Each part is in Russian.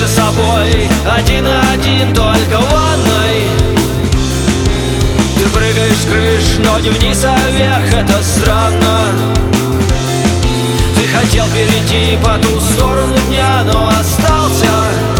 же собой, один на один, только в ванной. Ты прыгаешь с крыш, но не вниз, а вверх, это странно. Ты хотел перейти по ту сторону дня, но остался.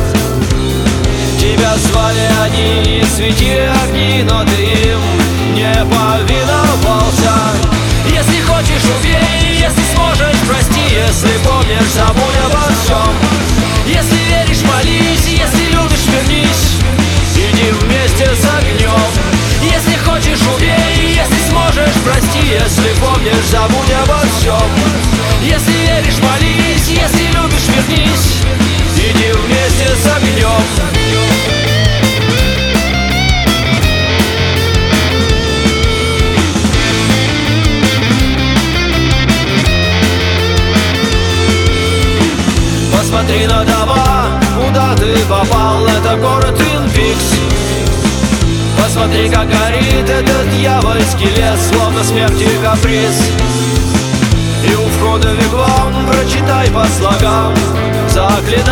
Тебя звали они и светили огни, но ты им не повиновался. Если хочешь, убей, если сможешь, прости, если помнишь, забудь обо всем. Если веришь, молись, если любишь, вернись, иди вместе с огнем. Если хочешь, убей, если сможешь, прости, если помнишь, забудь обо всем. Если веришь, молись, если любишь, вернись, иди вместе с огнем. Посмотри на дома, куда ты попал, это город Твин Пикс. Посмотри, как горит этот дьявольский лес, словно смерти каприз. И у входа в вигвам прочитай по слогам заклинание.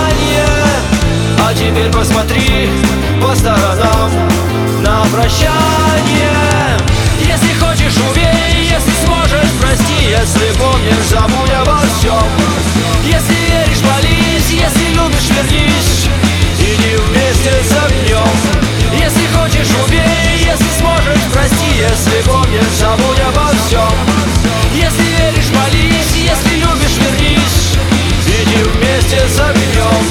А теперь посмотри по сторонам на прощание. Если хочешь, убей, если сможешь, прости, если помнишь, забудь обо всем. Если веришь, молись, если любишь, вернись, иди вместе с огнем. Если хочешь, убей, если сможешь, прости, если помнишь, забудь обо всем. Если веришь, молись, если любишь, вернись, иди вместе с огнем.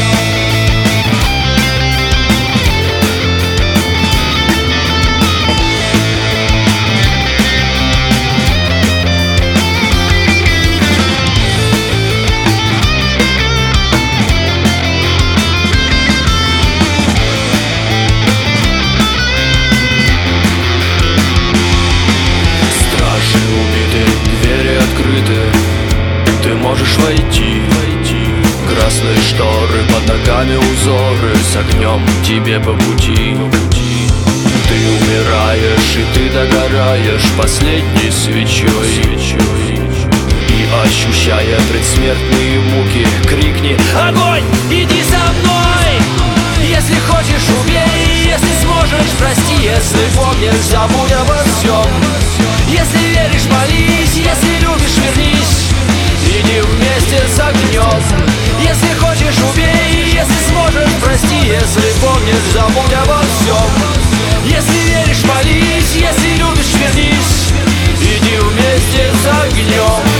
Ты можешь войти, красные шторы, под ногами узоры, с огнем тебе по пути. Ты умираешь и ты догораешь последней свечой. И ощущая предсмертные муки, крикни: огонь, иди за мной! Если хочешь, убей, если сможешь, прости, если помнишь, забудь обо всем. Если веришь, молись, если любишь, вернись, иди вместе с огнем. Если хочешь, убей, если сможешь, прости, если помнишь, забудь обо всем. Если веришь, молись, если любишь, вернись, иди вместе с огнем.